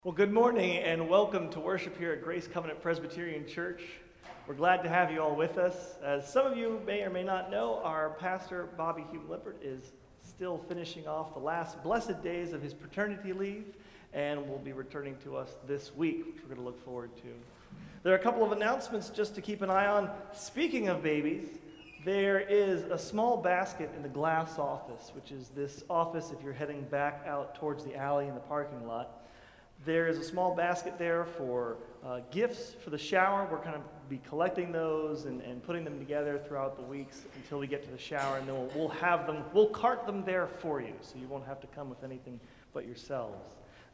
Well, good morning and welcome to worship here at Grace Covenant Presbyterian Church. We're glad to have you all with us. As some of you may or may not know, our pastor, Bobby Hugh Lippert, is still finishing off the last blessed days of his paternity leave and will be returning to us this week, which we're going to look forward to. There are a couple of announcements just to keep an eye on. Speaking of babies, there is a small basket in the glass office, which is this office if you're heading back out towards the alley in the parking lot. There is a small basket there for gifts for the shower. We're going to be collecting those and putting them together throughout the weeks until we get to the shower, and then we'll cart them there for you, so you won't have to come with anything but yourselves.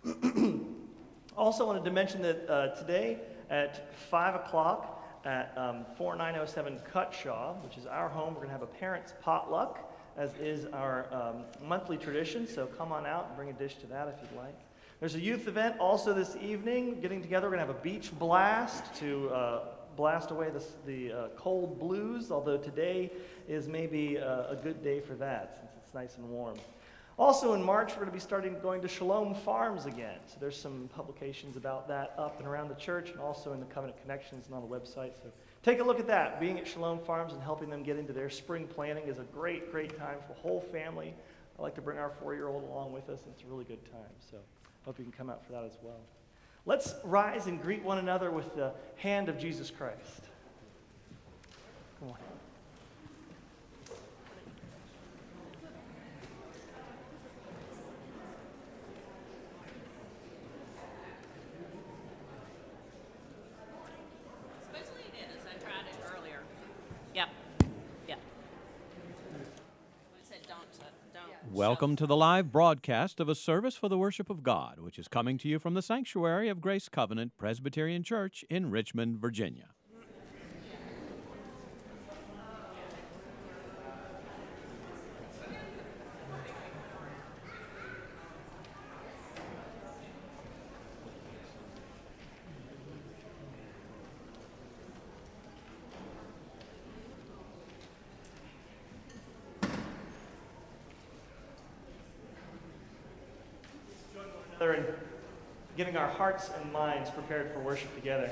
Also wanted to mention that today at 5 o'clock at 4907 Cutshaw, which is our home, we're going to have a parents' potluck, as is our monthly tradition, so come on out and bring a dish to that if you'd like. There's a youth event also this evening, getting together. We're going to have a beach blast to blast away the cold blues, although today is maybe a good day for that since it's nice and warm. Also in March, we're going to be going to Shalom Farms again. So there's some publications about that up and around the church and also in the Covenant Connections and on the website. So take a look at that. Being at Shalom Farms and helping them get into their spring planting is a great, great time for the whole family. I like to bring our 4-year-old along with us, and it's a really good time. So hope you can come out for that as well. Let's rise and greet one another with the hand of Jesus Christ. Come on. Supposedly it is. I tried it earlier. Yep. Yep. I said don't. Welcome to the live broadcast of a service for the worship of God, which is coming to you from the sanctuary of Grace Covenant Presbyterian Church in Richmond, Virginia. And getting our hearts and minds prepared for worship together.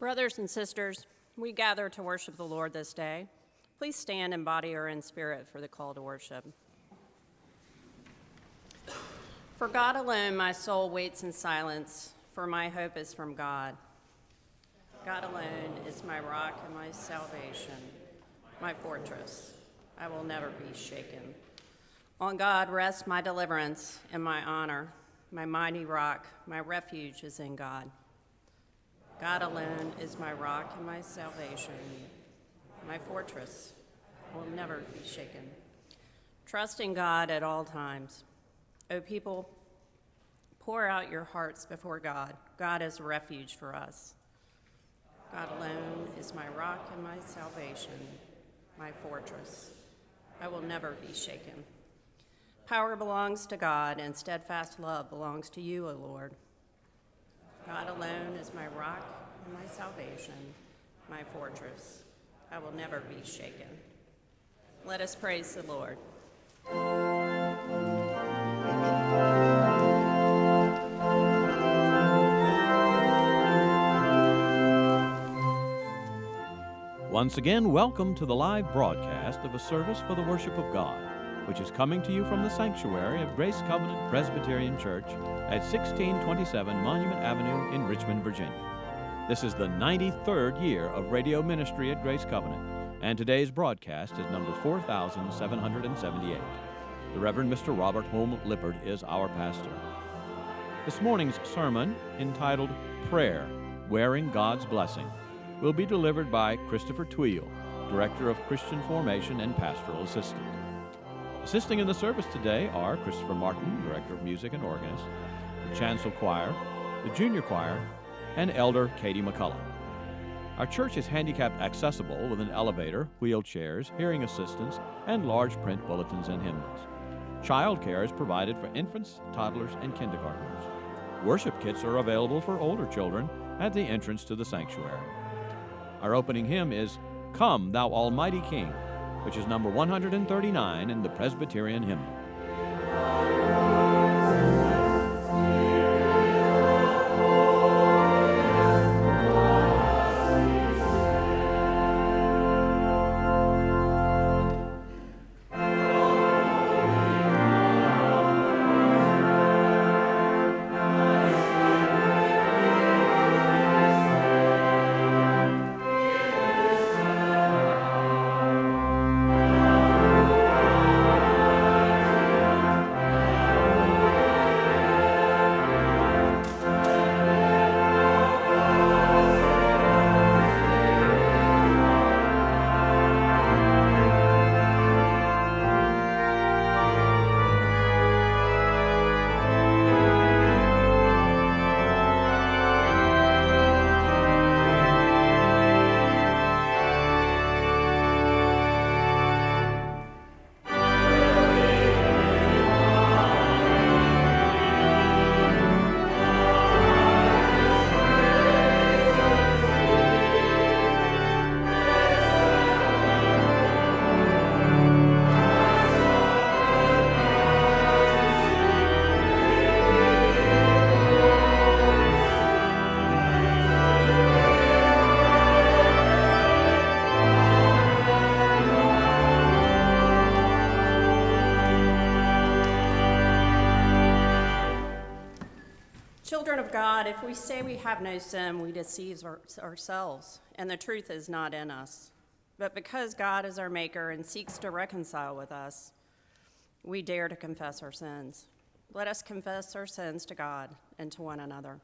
Brothers and sisters, we gather to worship the Lord this day. Please stand in body or in spirit for the call to worship. For God alone my soul waits in silence, for my hope is from God. God alone is my rock and my salvation, my fortress. I will never be shaken. On God rests my deliverance and my honor. My mighty rock, my refuge is in God. God alone is my rock and my salvation, my fortress. I will never be shaken. Trust in God at all times. O people, pour out your hearts before God. God is a refuge for us. God alone is my rock and my salvation, my fortress. I will never be shaken. Power belongs to God, and steadfast love belongs to you, O Lord. God alone is my rock and my salvation, my fortress. I will never be shaken. Let us praise the Lord. Once again, welcome to the live broadcast of a service for the worship of God, which is coming to you from the sanctuary of Grace Covenant Presbyterian Church at 1627 Monument Avenue in Richmond, Virginia. This is the 93rd year of radio ministry at Grace Covenant, and today's broadcast is number 4778. The Reverend Mr. Robert Holm Lippard is our pastor. This morning's sermon, entitled Prayer, Wearing God's Blessing, will be delivered by Christopher Tweel, Director of Christian Formation and Pastoral Assistant. Assisting in the service today are Christopher Martin, Director of Music and Organist, the Chancel Choir, the Junior Choir, and Elder Katie McCullough. Our church is handicap accessible with an elevator, wheelchairs, hearing assistance, and large print bulletins and hymnals. Child care is provided for infants, toddlers, and kindergartners. Worship kits are available for older children at the entrance to the sanctuary. Our opening hymn is Come, Thou Almighty King, which is number 139 in the Presbyterian hymnal. Children of God, if we say we have no sin, we deceive ourselves, and the truth is not in us. But because God is our maker and seeks to reconcile with us, we dare to confess our sins. Let us confess our sins to God and to one another.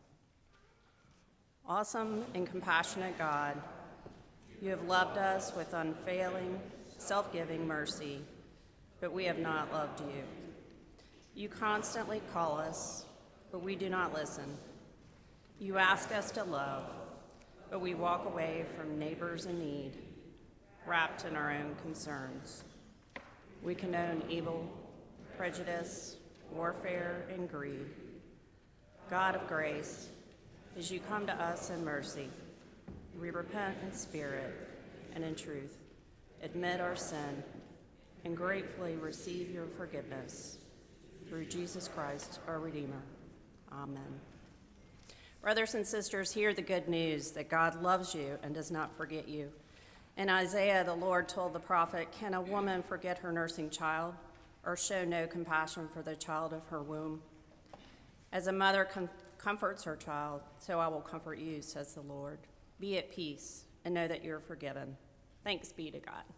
Awesome and compassionate God, you have loved us with unfailing, self-giving mercy, but we have not loved you. You constantly call us, but we do not listen. You ask us to love, but we walk away from neighbors in need, wrapped in our own concerns. We condone evil, prejudice, warfare, and greed. God of grace, as you come to us in mercy, we repent in spirit and in truth, admit our sin, and gratefully receive your forgiveness through Jesus Christ, our Redeemer. Amen. Brothers and sisters, hear the good news that God loves you and does not forget you. In Isaiah, the Lord told the prophet, "Can a woman forget her nursing child or show no compassion for the child of her womb? As a mother comforts her child, so I will comfort you, says the Lord. Be at peace and know that you're forgiven." Thanks be to God.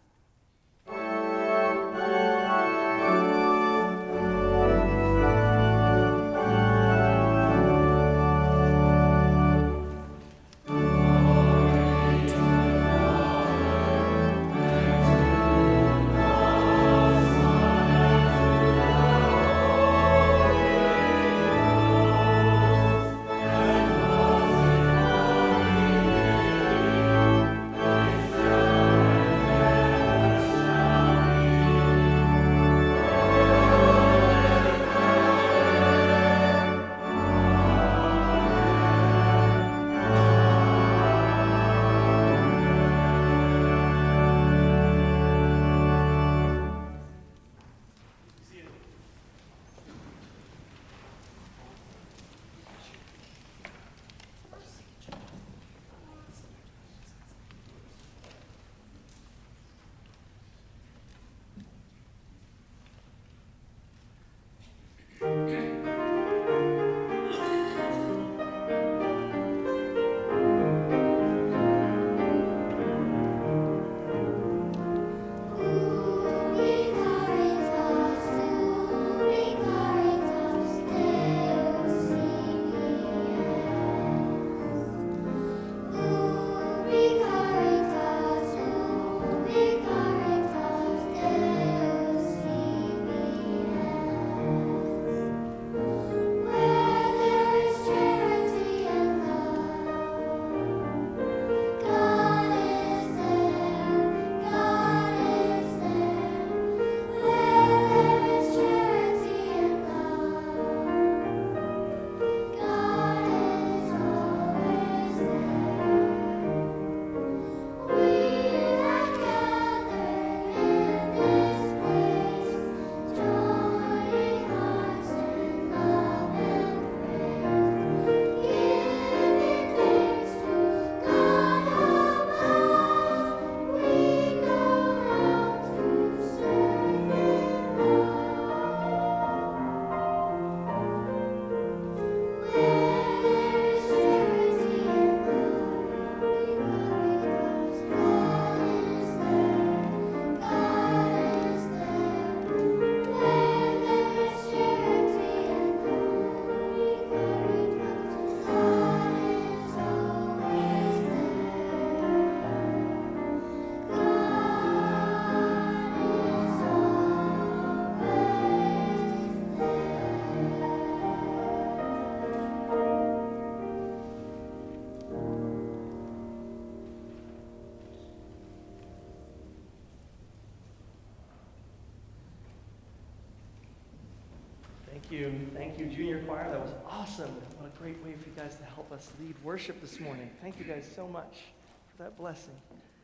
Thank you, junior choir. That was awesome. What a great way for you guys to help us lead worship this morning. Thank you guys so much for that blessing.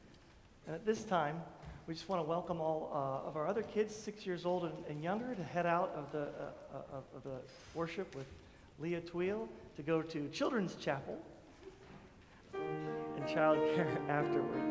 And at this time, we just want to welcome all of our other kids, 6 years old and younger, to head out of the worship with Leah Tweel to go to Children's Chapel and childcare afterwards.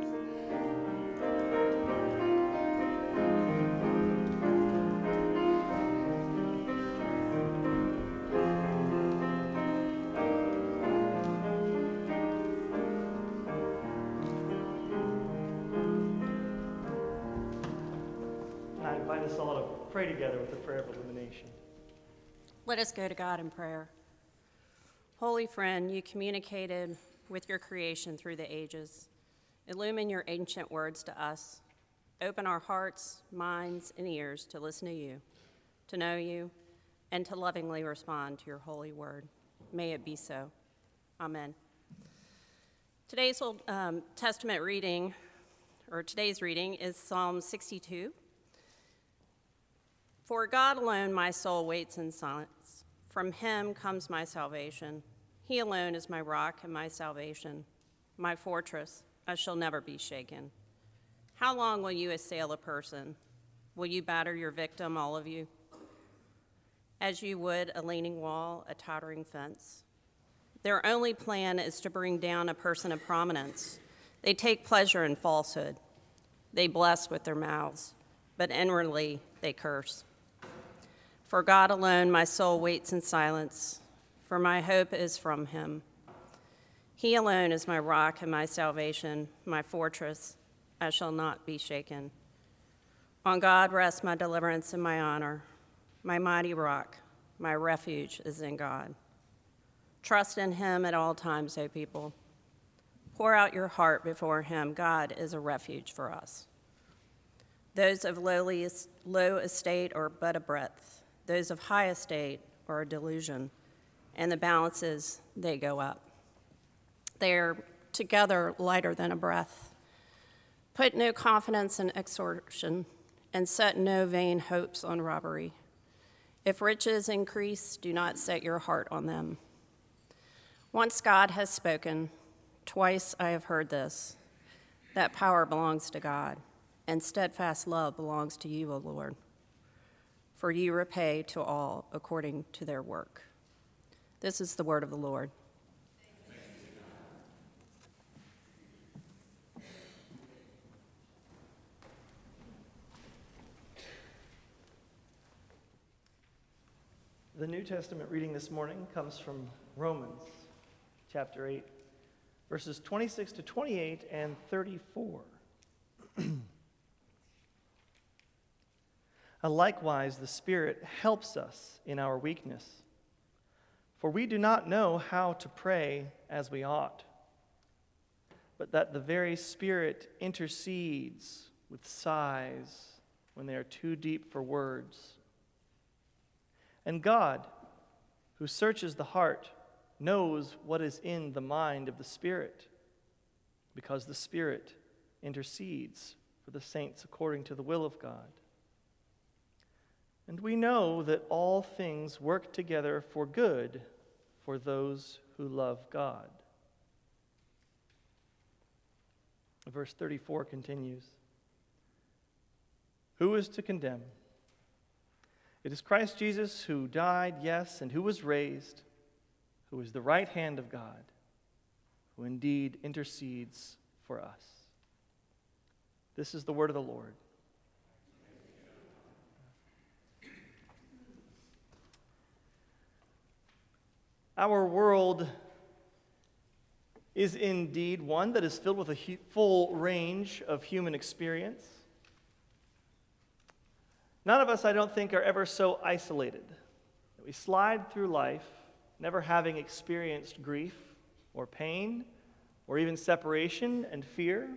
Us all to pray together with the prayer of illumination. Let us go to God in prayer. Holy friend, you communicated with your creation through the ages. Illumine your ancient words to us. Open our hearts, minds, and ears to listen to you, to know you, and to lovingly respond to your holy word. May it be so. Amen. Today's Old Testament reading, or today's reading, is Psalm 62. For God alone my soul waits in silence. From him comes my salvation. He alone is my rock and my salvation, my fortress. I shall never be shaken. How long will you assail a person? Will you batter your victim, all of you? As you would a leaning wall, a tottering fence. Their only plan is to bring down a person of prominence. They take pleasure in falsehood. They bless with their mouths, but inwardly they curse. For God alone my soul waits in silence, for my hope is from him. He alone is my rock and my salvation, my fortress. I shall not be shaken. On God rests my deliverance and my honor. My mighty rock, my refuge is in God. Trust in him at all times, O people. Pour out your heart before him. God is a refuge for us. Those of low estate are but a breadth. Those of high estate are a delusion. And the balances, they go up. They are together lighter than a breath. Put no confidence in extortion, and set no vain hopes on robbery. If riches increase, do not set your heart on them. Once God has spoken, twice I have heard this, that power belongs to God, and steadfast love belongs to you, O Lord. For you repay to all according to their work. This is the word of the Lord. The New Testament reading this morning comes from Romans chapter 8, verses 26 to 28 and 34. Likewise, the Spirit helps us in our weakness, for we do not know how to pray as we ought, but that the very Spirit intercedes with sighs when they are too deep for words. And God, who searches the heart, knows what is in the mind of the Spirit, because the Spirit intercedes for the saints according to the will of God. And we know that all things work together for good for those who love God. Verse 34 continues. Who is to condemn? It is Christ Jesus who died, yes, and who was raised, who is the right hand of God, who indeed intercedes for us. This is the word of the Lord. Our world is indeed one that is filled with a full range of human experience. None of us, I don't think, are ever so isolated that we slide through life never having experienced grief or pain or even separation and fear.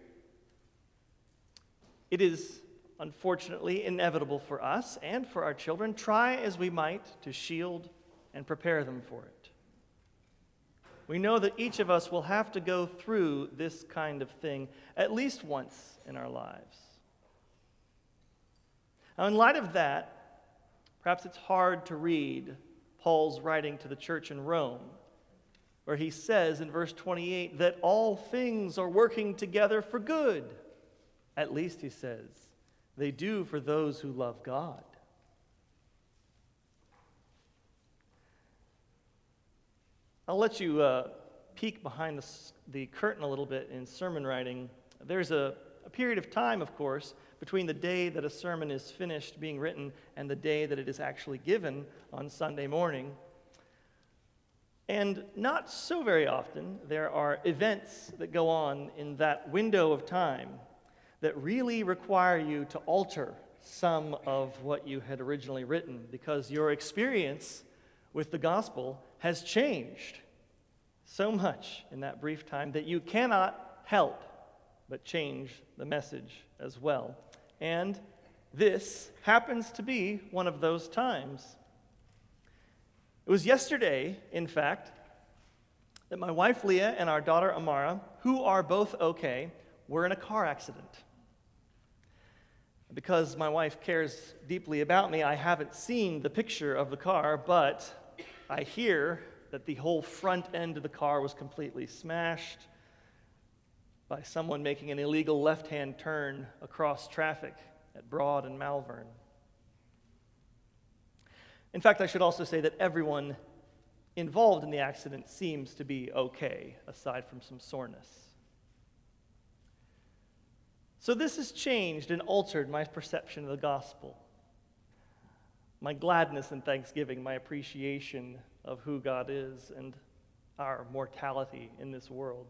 It is, unfortunately, inevitable for us and for our children, try as we might to shield and prepare them for it. We know that each of us will have to go through this kind of thing at least once in our lives. Now, in light of that, perhaps it's hard to read Paul's writing to the church in Rome, where he says in verse 28 that all things are working together for good. At least, he says, they do for those who love God. I'll let you peek behind the curtain a little bit in sermon writing. There's a period of time, of course, between the day that a sermon is finished being written and the day that it is actually given on Sunday morning. And not so very often, there are events that go on in that window of time that really require you to alter some of what you had originally written, because your experience with the gospel has changed so much in that brief time that you cannot help but change the message as well. And this happens to be one of those times. It was yesterday, in fact, that my wife Leah and our daughter Amara, who are both okay, were in a car accident. Because my wife cares deeply about me, I haven't seen the picture of the car, but I hear that the whole front end of the car was completely smashed by someone making an illegal left-hand turn across traffic at Broad and Malvern. In fact, I should also say that everyone involved in the accident seems to be okay, aside from some soreness. So this has changed and altered my perception of the gospel, my gladness and thanksgiving, my appreciation of who God is and our mortality in this world.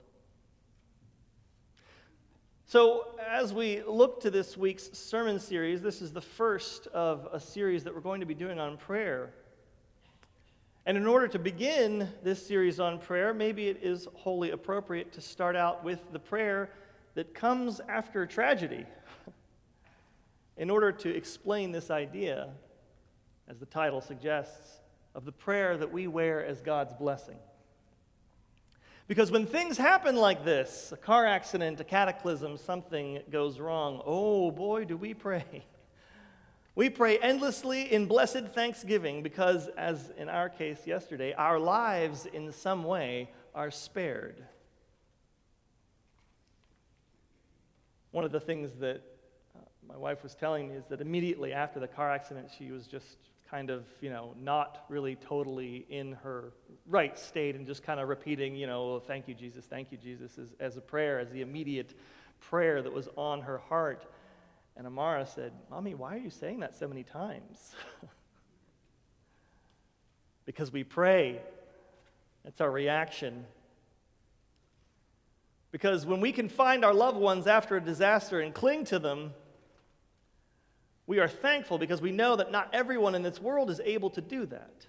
So as we look to this week's sermon series, this is the first of a series that we're going to be doing on prayer. And in order to begin this series on prayer, maybe it is wholly appropriate to start out with the prayer that comes after tragedy in order to explain this idea, as the title suggests, of the prayer that we wear as God's blessing. Because when things happen like this, a car accident, a cataclysm, something goes wrong, oh boy, do we pray. We pray endlessly in blessed thanksgiving because, as in our case yesterday, our lives in some way are spared. One of the things that my wife was telling me is that immediately after the car accident, she was just kind of, not really totally in her right state and just kind of repeating, thank you, Jesus, as a prayer, as the immediate prayer that was on her heart. And Amara said, Mommy, why are you saying that so many times? Because we pray. That's our reaction. Because when we can find our loved ones after a disaster and cling to them, we are thankful because we know that not everyone in this world is able to do that.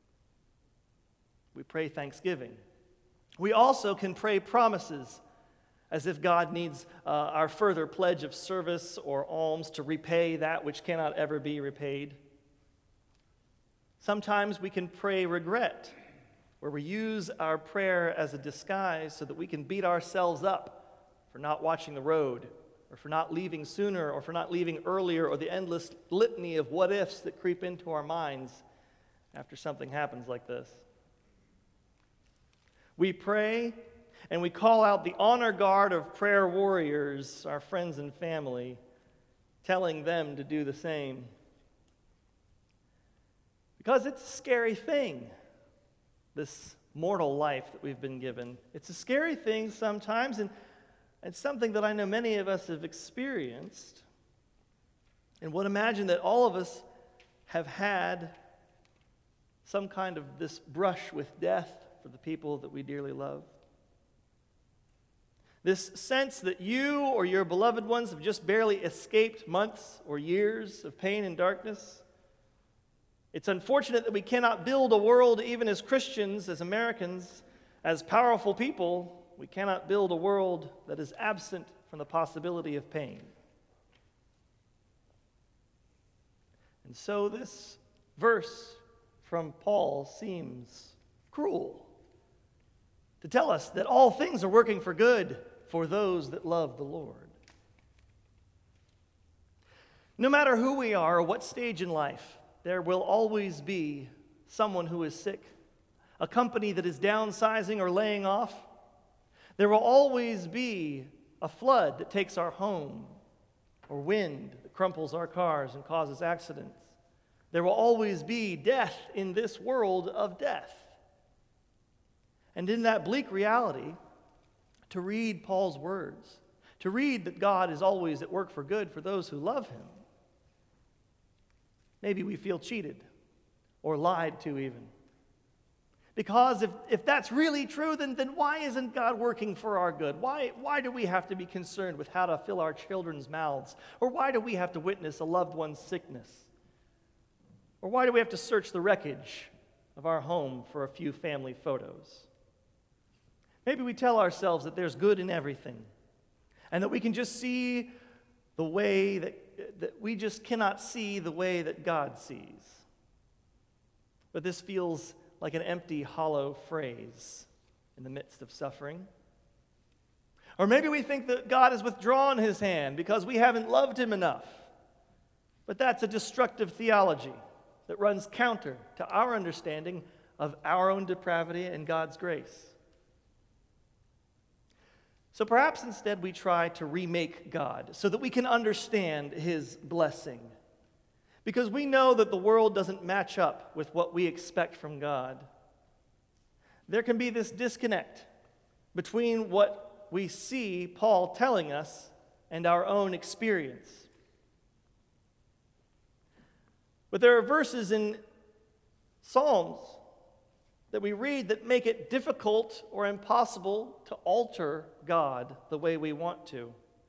We pray thanksgiving. We also can pray promises, as if God needs our further pledge of service or alms to repay that which cannot ever be repaid. Sometimes we can pray regret, where we use our prayer as a disguise so that we can beat ourselves up for not watching the road, or for not leaving sooner, or for not leaving earlier, or the endless litany of what-ifs that creep into our minds after something happens like this. We pray, and we call out the honor guard of prayer warriors, our friends and family, telling them to do the same. Because it's a scary thing, this mortal life that we've been given. It's a scary thing sometimes, and it's something that I know many of us have experienced, and would imagine that all of us have had some kind of this brush with death for the people that we dearly love. This sense that you or your beloved ones have just barely escaped months or years of pain and darkness. It's unfortunate that we cannot build a world, even as Christians, as Americans, as powerful people, we cannot build a world that is absent from the possibility of pain. And so this verse from Paul seems cruel to tell us that all things are working for good for those that love the Lord. No matter who we are or what stage in life, there will always be someone who is sick, a company that is downsizing or laying off. There will always be a flood that takes our home, or wind that crumples our cars and causes accidents. There will always be death in this world of death. And in that bleak reality, to read Paul's words, to read that God is always at work for good for those who love him, maybe we feel cheated or lied to even. Because if that's really true, then why isn't God working for our good? Why do we have to be concerned with how to fill our children's mouths? Or why do we have to witness a loved one's sickness? Or why do we have to search the wreckage of our home for a few family photos? Maybe we tell ourselves that there's good in everything, and that we can just see the way that we just cannot see the way that God sees. But this feels like an empty, hollow phrase in the midst of suffering. Or maybe we think that God has withdrawn his hand because we haven't loved him enough. But that's a destructive theology that runs counter to our understanding of our own depravity and God's grace. So perhaps instead we try to remake God so that we can understand his blessing. Because we know that the world doesn't match up with what we expect from God. there can be this disconnect between what we see Paul telling us and our own experience. But there are verses in Psalms that we read that make it difficult or impossible to alter God the way we want to.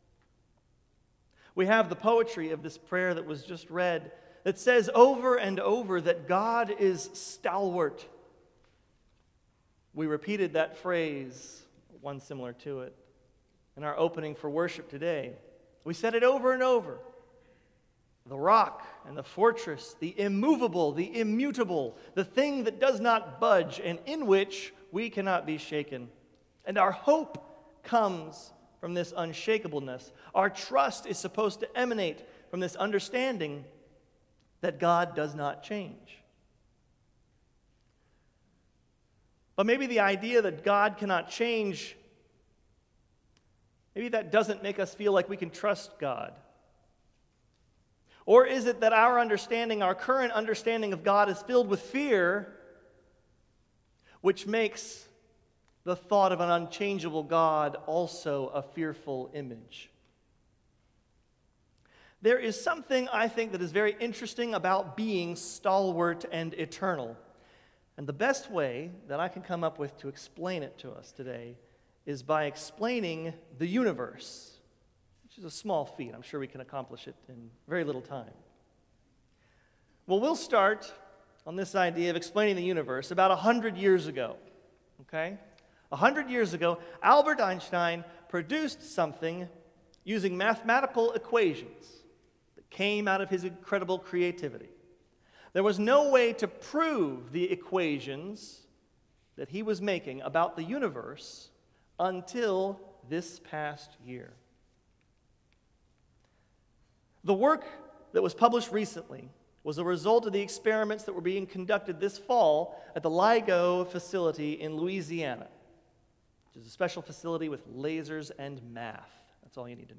We have the poetry of this prayer that was just read that says over and over that God is stalwart. We repeated that phrase, one similar to it, in our opening for worship today. We said it over and over. The rock and the fortress, the immovable, the immutable, the thing that does not budge and in which we cannot be shaken. And our hope comes from this unshakableness. Our trust is supposed to emanate from this understanding that God does not change. But maybe the idea that God cannot change, maybe that doesn't make us feel like we can trust God. Or is it that our understanding, our current understanding of God is filled with fear, which makes the thought of an unchangeable God also a fearful image? There is something, I think, that is very interesting about being stalwart and eternal. And the best way that I can come up with to explain it to us today is by explaining the universe, which is a small feat. I'm sure we can accomplish it in very little time. Well, we'll start on this idea of explaining the universe about 100 years ago, okay? 100 years ago, Albert Einstein produced something using mathematical equations that came out of his incredible creativity. There was no way to prove the equations that he was making about the universe until this past year. The work that was published recently was a result of the experiments that were being conducted this fall at the LIGO facility in Louisiana, which is a special facility with lasers and math. That's all you need to know.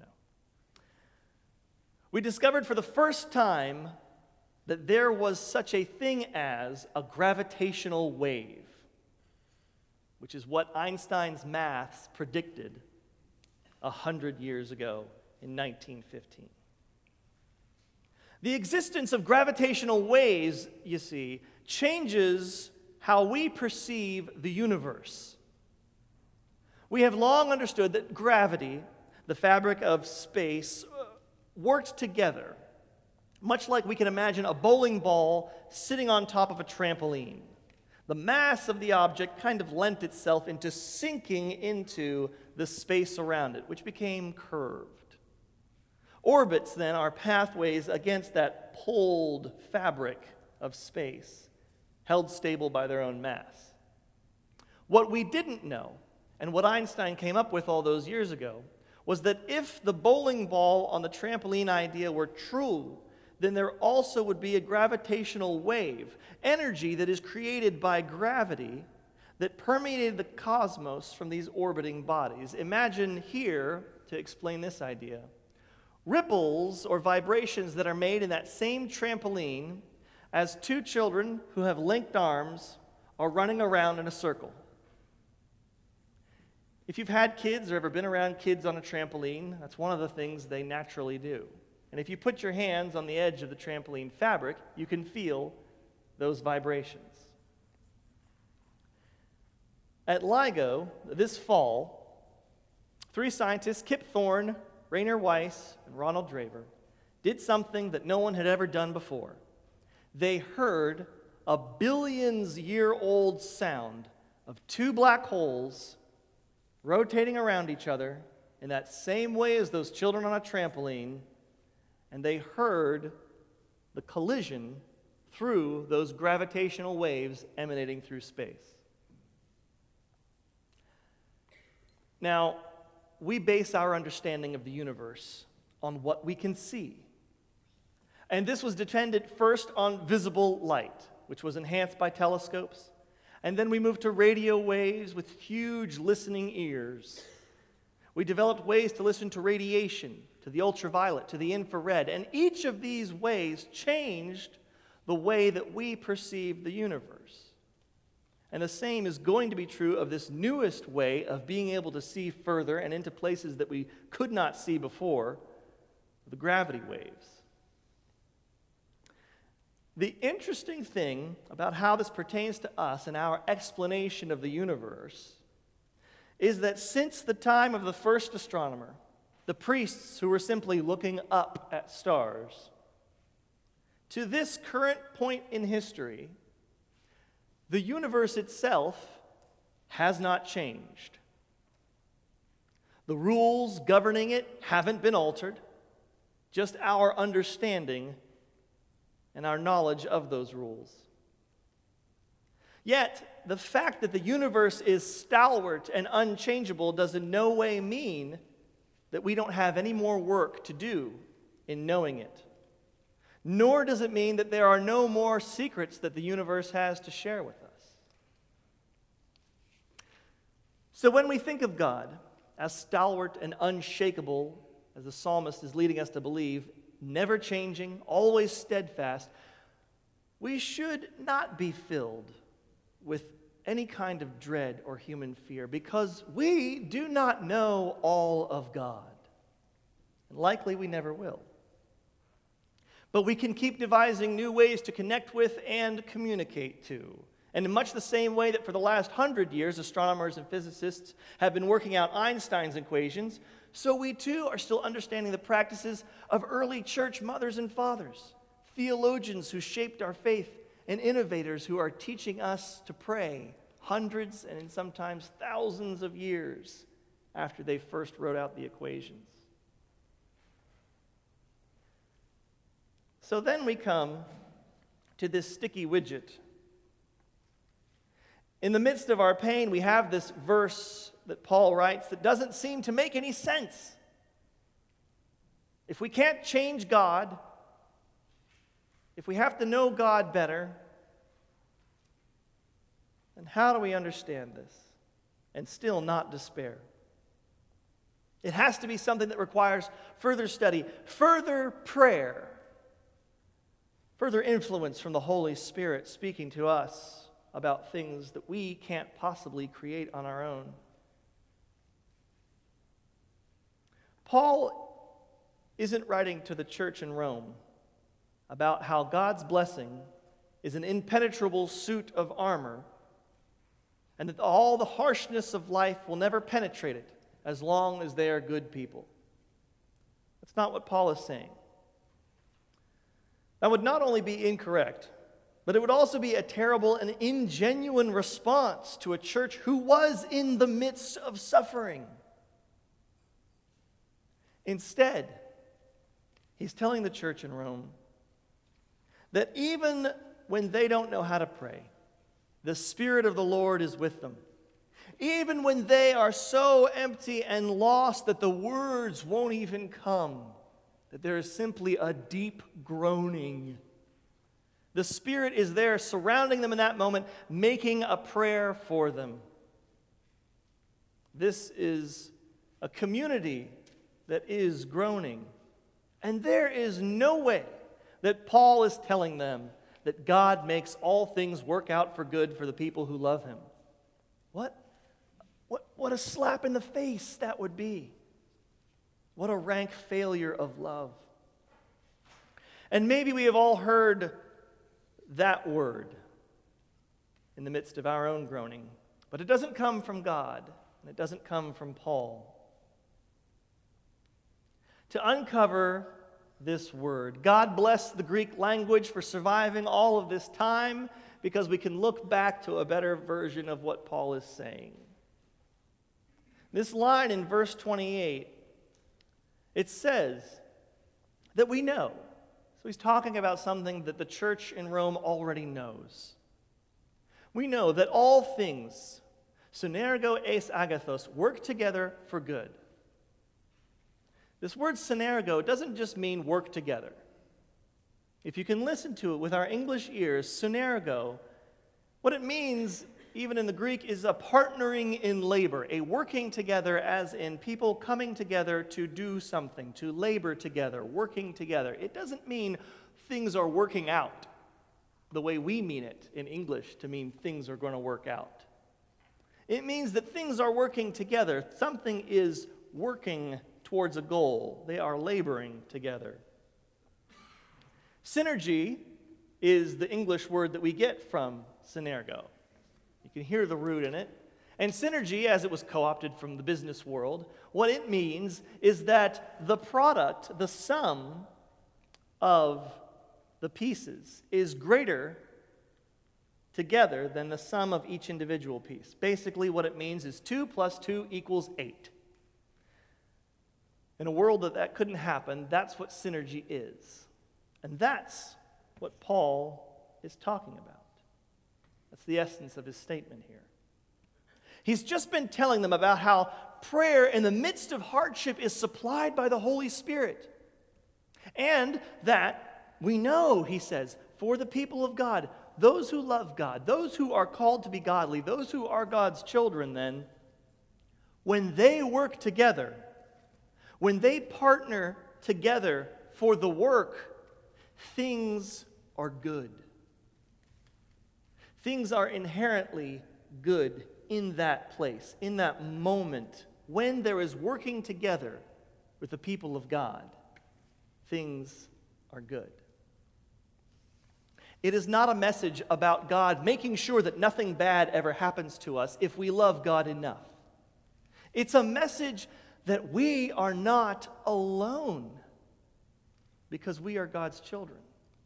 We discovered for the first time that there was such a thing as a gravitational wave, which is what Einstein's maths predicted 100 years ago in 1915. The existence of gravitational waves, you see, changes how we perceive the universe. We have long understood that gravity, the fabric of space, worked together, much like we can imagine a bowling ball sitting on top of a trampoline. The mass of the object kind of lent itself into sinking into the space around it, which became curved. Orbits, then, are pathways against that pulled fabric of space, held stable by their own mass. What we didn't know, and what Einstein came up with all those years ago, was that if the bowling ball on the trampoline idea were true, then there also would be a gravitational wave, energy that is created by gravity that permeated the cosmos from these orbiting bodies. Imagine here, to explain this idea, ripples or vibrations that are made in that same trampoline as two children who have linked arms are running around in a circle. If you've had kids or ever been around kids on a trampoline, that's one of the things they naturally do. And if you put your hands on the edge of the trampoline fabric, you can feel those vibrations. At LIGO this fall, 3 scientists, Kip Thorne, Rainer Weiss, and Ronald Draver, did something that no one had ever done before. They heard a billions-year-old sound of 2 black holes rotating around each other in that same way as those children on a trampoline, and they heard the collision through those gravitational waves emanating through space. Now, we base our understanding of the universe on what we can see. And this was dependent first on visible light, which was enhanced by telescopes. And then we moved to radio waves with huge listening ears. We developed ways to listen to radiation, to the ultraviolet, to the infrared. And each of these ways changed the way that we perceive the universe. And the same is going to be true of this newest way of being able to see further and into places that we could not see before, the gravity waves. The interesting thing about how this pertains to us and our explanation of the universe is that since the time of the first astronomer, the priests who were simply looking up at stars, to this current point in history, the universe itself has not changed. The rules governing it haven't been altered, just our understanding and our knowledge of those rules. Yet, the fact that the universe is stalwart and unchangeable does in no way mean that we don't have any more work to do in knowing it. Nor does it mean that there are no more secrets that the universe has to share with us. So when we think of God as stalwart and unshakable, as the psalmist is leading us to believe, never changing, always steadfast, we should not be filled with any kind of dread or human fear, because we do not know all of God. And likely we never will. But we can keep devising new ways to connect with and communicate to. And in much the same way that for the last 100 years, astronomers and physicists have been working out Einstein's equations, so we too are still understanding the practices of early church mothers and fathers, theologians who shaped our faith, and innovators who are teaching us to pray hundreds and sometimes thousands of years after they first wrote out the equations. So then we come to this sticky widget. In the midst of our pain, we have this verse that Paul writes that doesn't seem to make any sense. If we can't change God, if we have to know God better, then how do we understand this and still not despair? It has to be something that requires further study, further prayer, further influence from the Holy Spirit speaking to us about things that we can't possibly create on our own. Paul isn't writing to the church in Rome about how God's blessing is an impenetrable suit of armor and that all the harshness of life will never penetrate it as long as they are good people. That's not what Paul is saying. That would not only be incorrect, but it would also be a terrible and ingenuine response to a church who was in the midst of suffering. Instead, he's telling the church in Rome that even when they don't know how to pray, the Spirit of the Lord is with them. Even when they are so empty and lost that the words won't even come, that there is simply a deep groaning, the Spirit is there surrounding them in that moment, making a prayer for them. This is a community that is groaning. And there is no way that Paul is telling them that God makes all things work out for good for the people who love him. What a slap in the face that would be. What a rank failure of love. And maybe we have all heard that word in the midst of our own groaning, but it doesn't come from God, and it doesn't come from Paul. To uncover this word, God bless the Greek language for surviving all of this time, because we can look back to a better version of what Paul is saying. This line in verse 28, it says that we know. So he's talking about something that the church in Rome already knows. We know that all things, synergo eis agathos, work together for good. This word synergo doesn't just mean work together. If you can listen to it with our English ears, synergo, what it means, even in the Greek, is a partnering in labor, a working together as in people coming together to do something, to labor together, working together. It doesn't mean things are working out. the way we mean it in English to mean things are going to work out. It means that things are working together. Something is working towards a goal. They are laboring together. Synergy is the English word that we get from synergo. You can hear the root in it. And synergy, as it was co-opted from the business world, what it means is that the product, the sum of the pieces, is greater together than the sum of each individual piece. Basically, what it means is 2 + 2 = 8. In a world that couldn't happen, that's what synergy is. And that's what Paul is talking about. That's the essence of his statement here. He's just been telling them about how prayer in the midst of hardship is supplied by the Holy Spirit. And that we know, he says, for the people of God, those who love God, those who are called to be godly, those who are God's children then, when they work together, when they partner together for the work, things are good. Things are inherently good in that place, in that moment, when there is working together with the people of God. Things are good. It is not a message about God making sure that nothing bad ever happens to us if we love God enough. It's a message that we are not alone because we are God's children.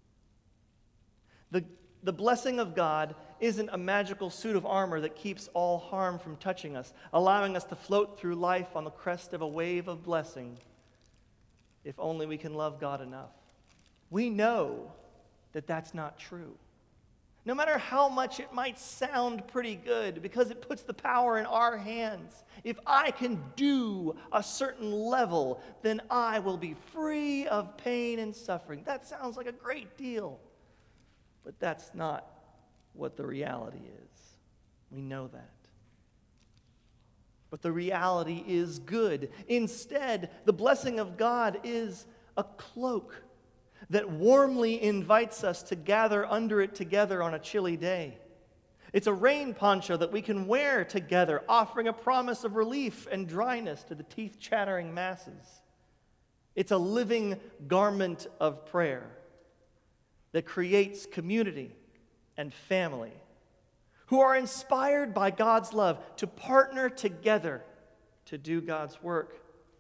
The blessing of God isn't a magical suit of armor that keeps all harm from touching us, allowing us to float through life on the crest of a wave of blessing, if only we can love God enough. We know that that's not true. No matter how much it might sound pretty good, because it puts the power in our hands. If I can do a certain level, then I will be free of pain and suffering. That sounds like a great deal. But that's not what the reality is. We know that. But the reality is good. Instead, the blessing of God is a cloak that warmly invites us to gather under it together on a chilly day. It's a rain poncho that we can wear together, offering a promise of relief and dryness to the teeth-chattering masses. It's a living garment of prayer that creates community and family who are inspired by God's love to partner together to do God's work.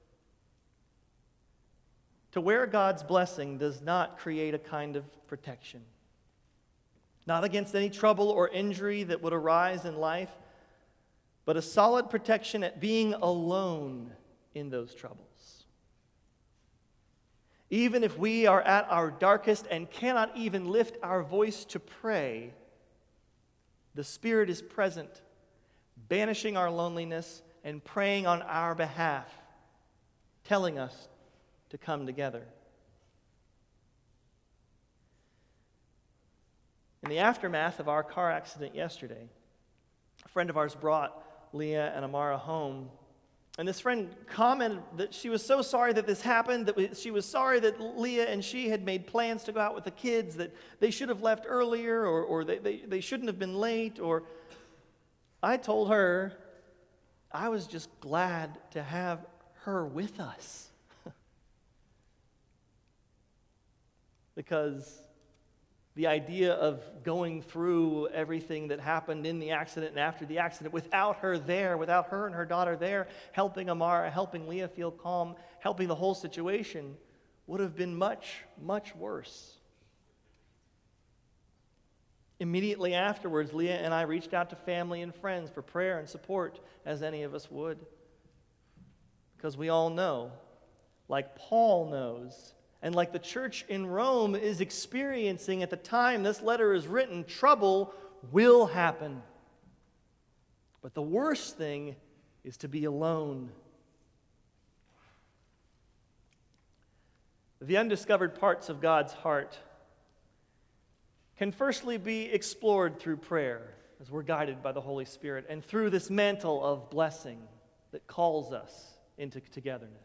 To wear God's blessing does not create a kind of protection. Not against any trouble or injury that would arise in life, but a solid protection at being alone in those troubles. Even if we are at our darkest and cannot even lift our voice to pray, the Spirit is present, banishing our loneliness and praying on our behalf, telling us to come together. In the aftermath of our car accident yesterday, a friend of ours brought Leah and Amara home. And this friend commented that she was so sorry that this happened, that she was sorry that Leah and she had made plans to go out with the kids, that they should have left earlier, or they shouldn't have been late. Or I told her I was just glad to have her with us. Because the idea of going through everything that happened in the accident and after the accident without her there, without her and her daughter there, helping Amara, helping Leah feel calm, helping the whole situation, would have been much, much worse. Immediately afterwards, Leah and I reached out to family and friends for prayer and support, as any of us would. Because we all know, like Paul knows, and like the church in Rome is experiencing at the time this letter is written, trouble will happen. But the worst thing is to be alone. The undiscovered parts of God's heart can firstly be explored through prayer as we're guided by the Holy Spirit and through this mantle of blessing that calls us into togetherness.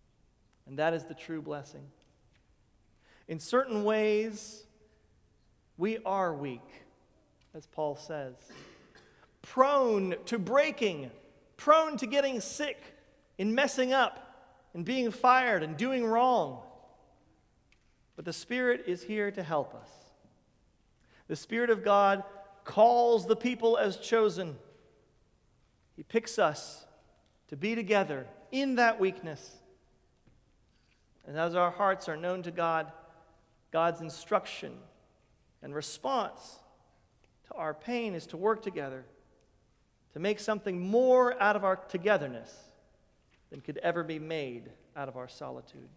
And that is the true blessing. In certain ways, We are weak, as Paul says. Prone to breaking, prone to getting sick, in messing up, and being fired, and doing wrong. But the Spirit is here to help us. The Spirit of God calls the people as chosen. He picks us to be together in that weakness. And as our hearts are known to God, God's instruction and response to our pain is to work together to make something more out of our togetherness than could ever be made out of our solitude.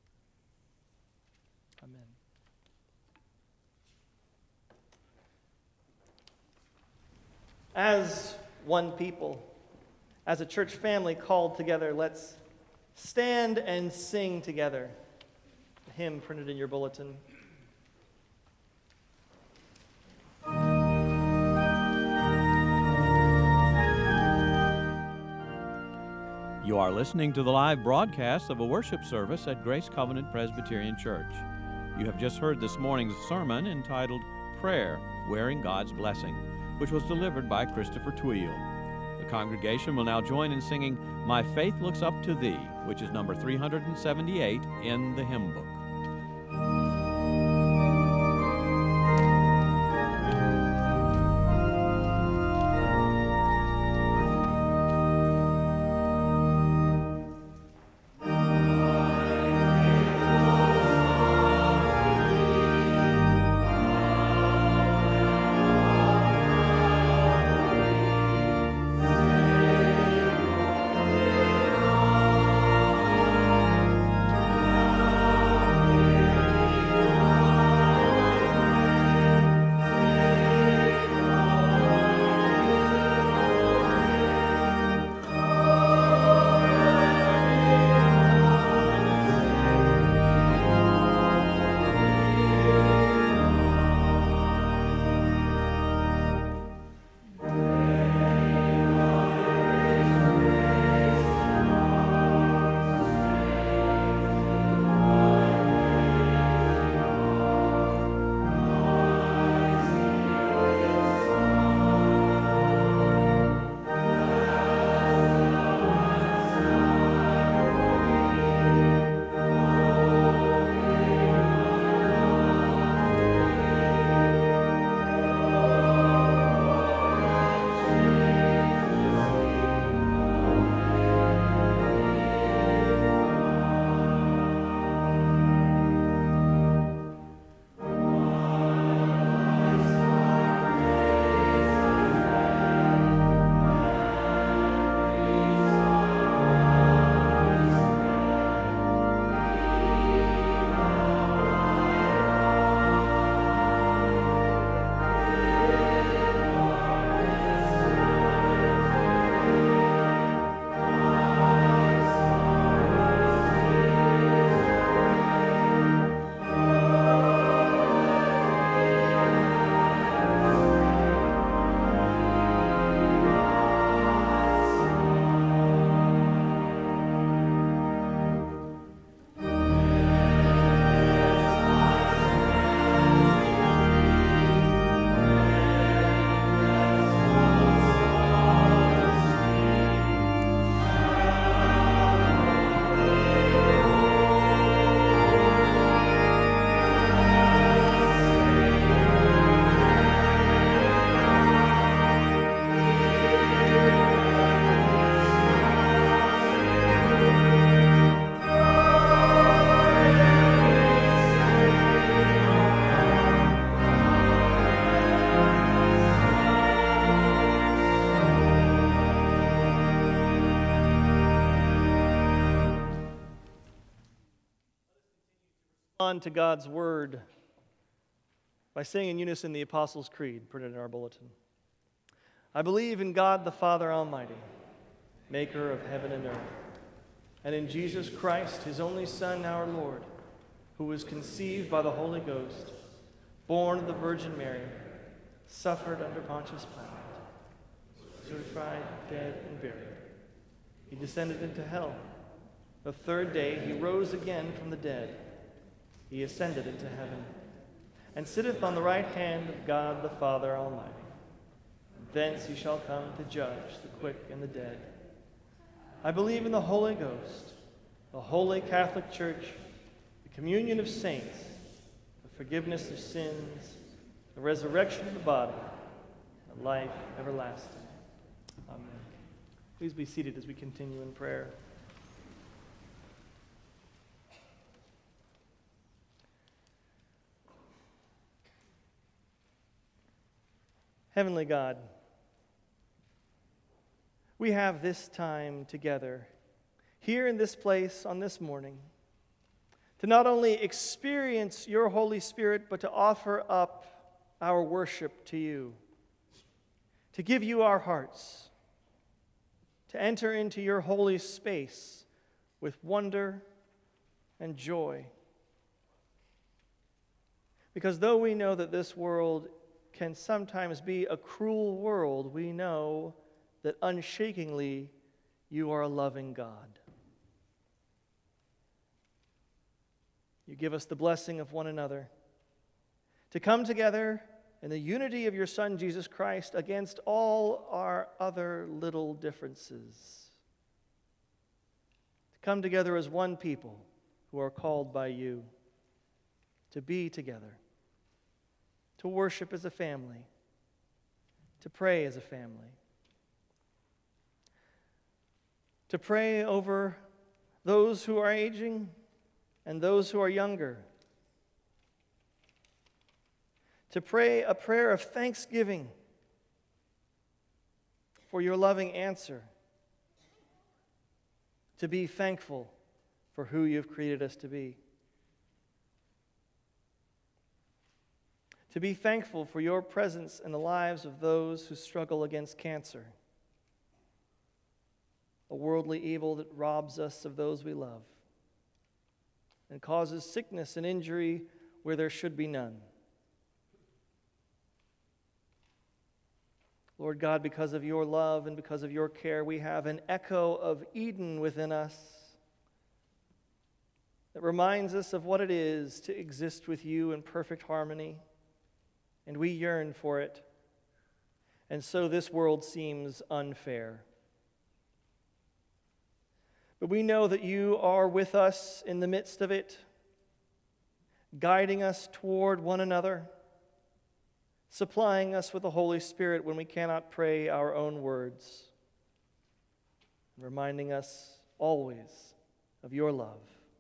Amen. As one people, as a church family called together, let's stand and sing together. The hymn printed in your bulletin. You are listening to the live broadcast of a worship service at Grace Covenant Presbyterian Church. You have just heard this morning's sermon entitled Prayer, Wearing God's Blessing, which was delivered by Christopher Tweel. The congregation will now join in singing My Faith Looks Up to Thee, which is number 378 in the hymn book. On to God's Word by saying in unison the Apostles' Creed printed in our bulletin. I believe in God the Father Almighty, maker of heaven and earth, and in Jesus Christ, his only Son, our Lord, who was conceived by the Holy Ghost, born of the Virgin Mary, suffered under Pontius Pilate, crucified, dead, and buried. He descended into hell. The third day he rose again from the dead. He ascended into heaven and sitteth on the right hand of God the Father Almighty. Thence he shall come to judge the quick and the dead. I believe in the Holy Ghost, the holy Catholic Church, the communion of saints, the forgiveness of sins, the resurrection of the body, and life everlasting. Amen. Please be seated as we continue in prayer. Heavenly God, we have this time together, here in this place on this morning, to not only experience your Holy Spirit, but to offer up our worship to you, to give you our hearts, to enter into your holy space with wonder and joy. Because though we know that this world can sometimes be a cruel world, we know that unshakingly you are a loving God. You give us the blessing of one another to come together in the unity of your Son, Jesus Christ, against all our other little differences. To come together as one people who are called by you to be together, to worship as a family, to pray as a family, to pray over those who are aging and those who are younger, to pray a prayer of thanksgiving for your loving answer, to be thankful for who you've created us to be. To be thankful for your presence in the lives of those who struggle against cancer, a worldly evil that robs us of those we love and causes sickness and injury where there should be none. Lord God, because of your love and because of your care, we have an echo of Eden within us that reminds us of what it is to exist with you in perfect harmony. And we yearn for it. And so this world seems unfair. But we know that you are with us in the midst of it, guiding us toward one another, supplying us with the Holy Spirit when we cannot pray our own words, reminding us always of your love,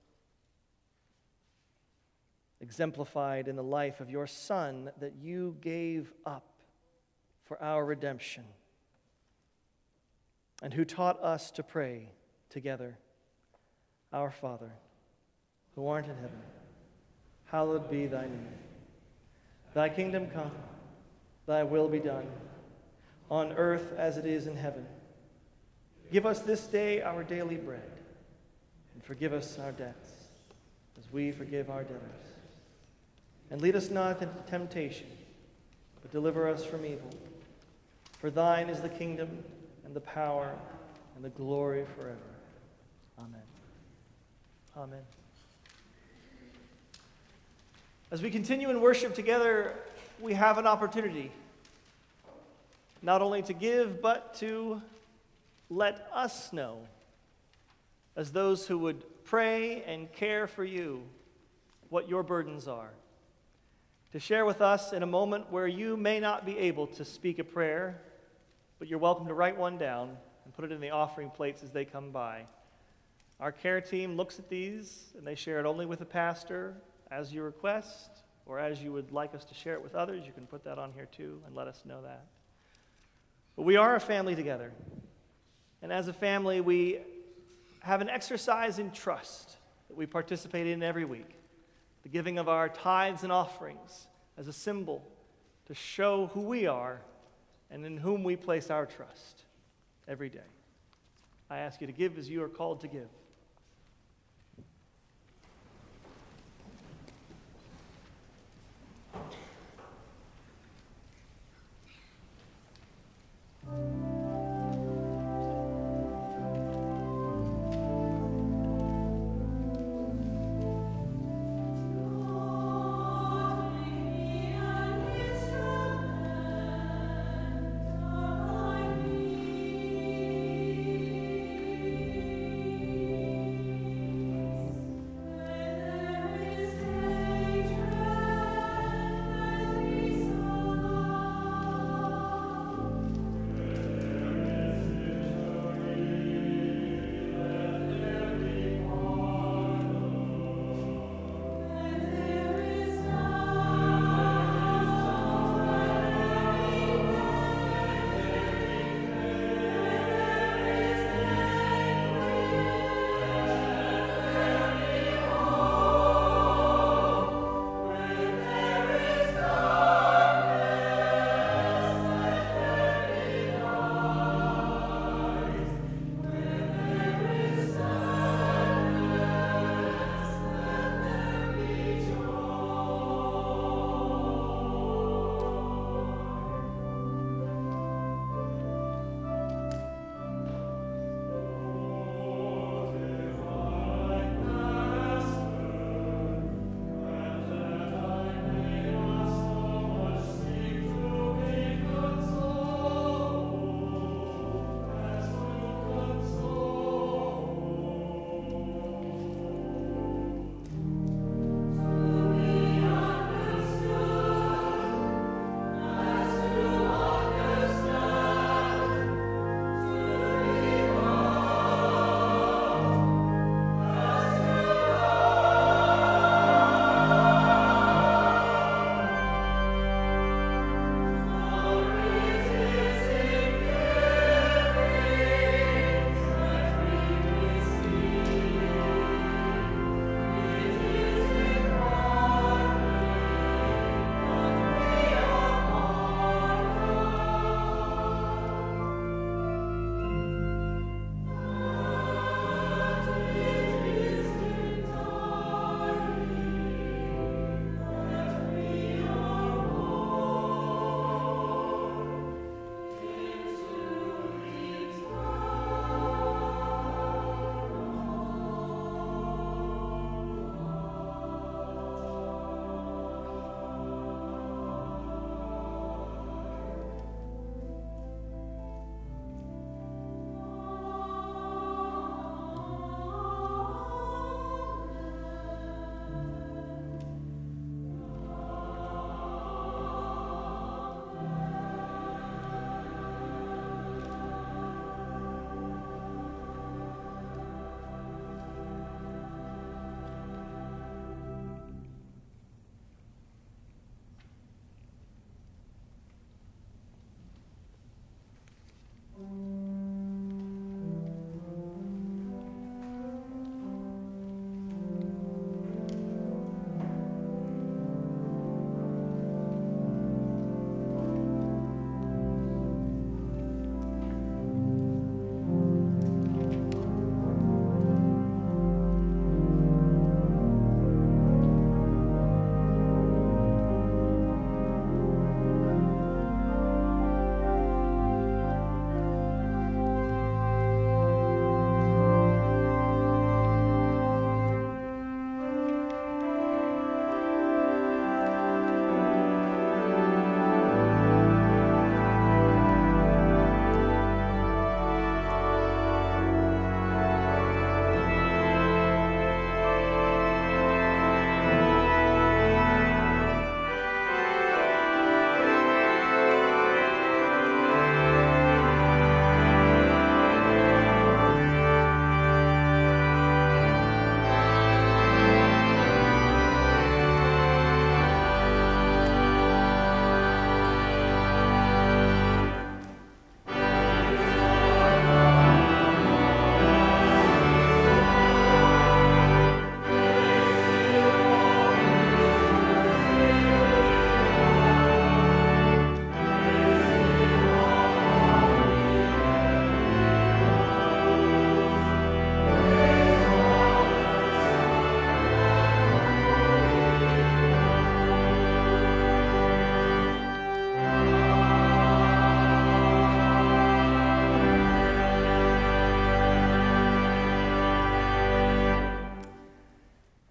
exemplified in the life of your Son that you gave up for our redemption, and who taught us to pray together, Our Father, who art in heaven, hallowed be thy name. Thy kingdom come, thy will be done, on earth as it is in heaven. Give us this day our daily bread, and forgive us our debts, as we forgive our debtors. And lead us not into temptation, but deliver us from evil. For thine is the kingdom, and the power, and the glory forever. Amen. Amen. As we continue in worship together, we have an opportunity not only to give, but to let us know, as those who would pray and care for you, what your burdens are. To share with us in a moment where you may not be able to speak a prayer, but you're welcome to write one down and put it in the offering plates as they come by. Our care team looks at these, and they share it only with the pastor as you request, or as you would like us to share it with others. You can put that on here too and let us know that. But we are a family together, and as a family, we have an exercise in trust that we participate in every week. The giving of our tithes and offerings as a symbol to show who we are and in whom we place our trust every day. I ask you to give as you are called to give.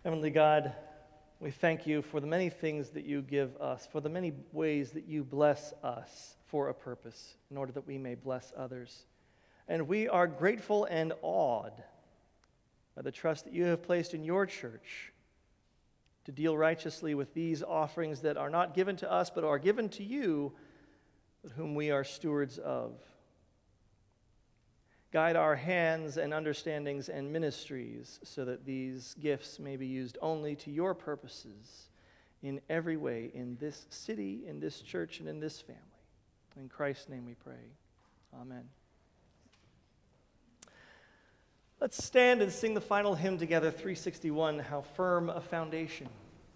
Heavenly God, we thank you for the many things that you give us, for the many ways that you bless us for a purpose, in order that we may bless others. And we are grateful and awed by the trust that you have placed in your church to deal righteously with these offerings that are not given to us, but are given to you, but whom we are stewards of. Guide our hands and understandings and ministries so that these gifts may be used only to your purposes in every way in this city, in this church, and in this family. In Christ's name we pray. Amen. Let's stand and sing the final hymn together, 361, How Firm a Foundation.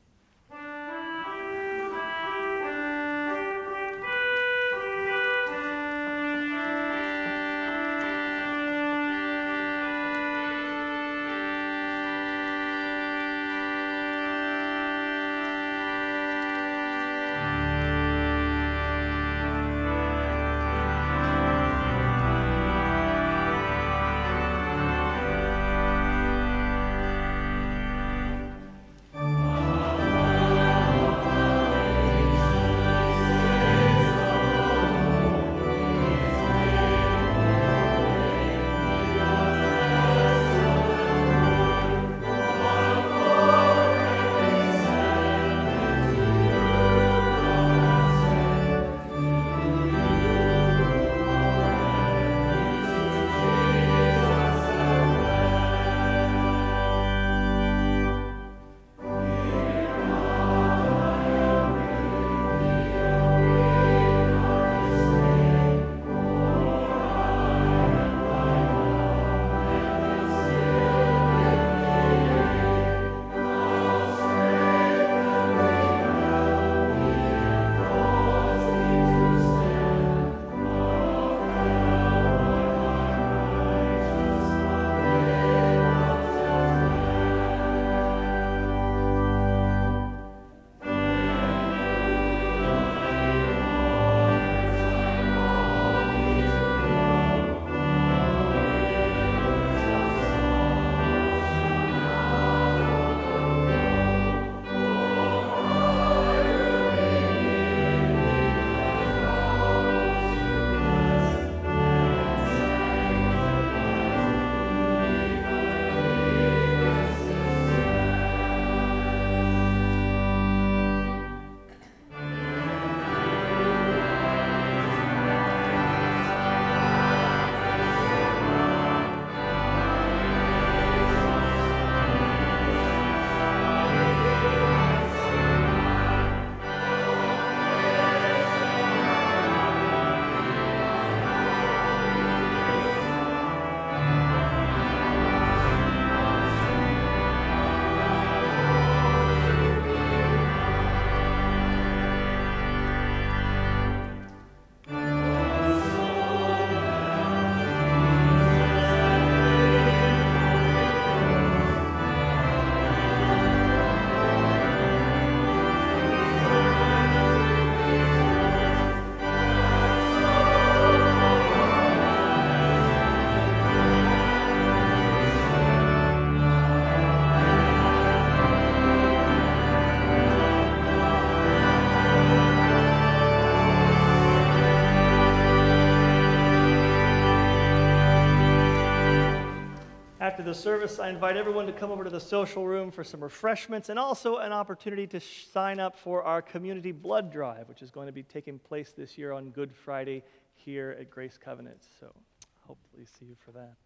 After the service, I invite everyone to come over to the social room for some refreshments and also an opportunity to sign up for our community blood drive, which is going to be taking place this year on Good Friday here at Grace Covenant. So hopefully see you for that.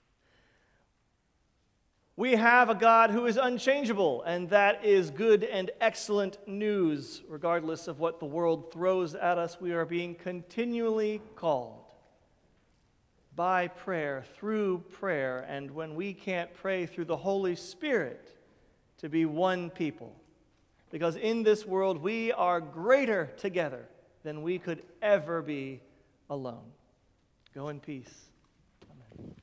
We have a God who is unchangeable, and that is good and excellent news. Regardless of what the world throws at us, we are being continually called by prayer, through prayer, and when we can't pray, through the Holy Spirit, to be one people. Because in this world, we are greater together than we could ever be alone. Go in peace. Amen.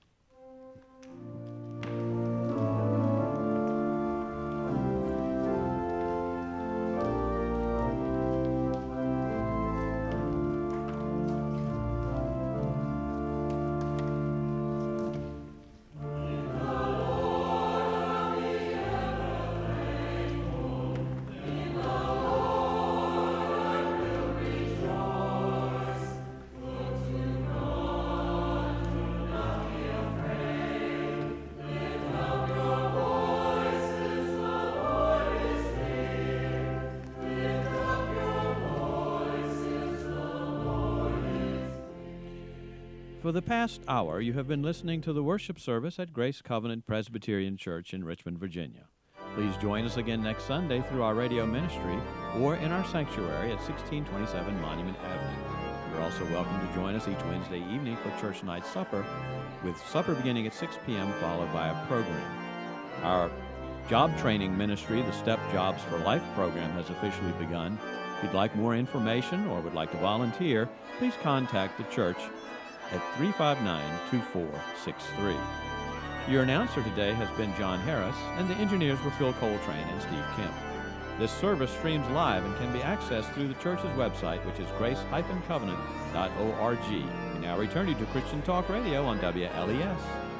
For the past hour, you have been listening to the worship service at Grace Covenant Presbyterian Church in Richmond, Virginia. Please join us again next Sunday through our radio ministry or in our sanctuary at 1627 Monument Avenue. You're also welcome to join us each Wednesday evening for Church Night Supper, with supper beginning at 6 p.m. followed by a program. Our job training ministry, the Step Jobs for Life program, has officially begun. If you'd like more information or would like to volunteer, please contact the church at 359-2463. Your announcer today has been John Harris, and the engineers were Phil Coltrane and Steve Kemp. This service streams live and can be accessed through the church's website, which is grace-covenant.org. We now return you to Christian Talk Radio on WLES.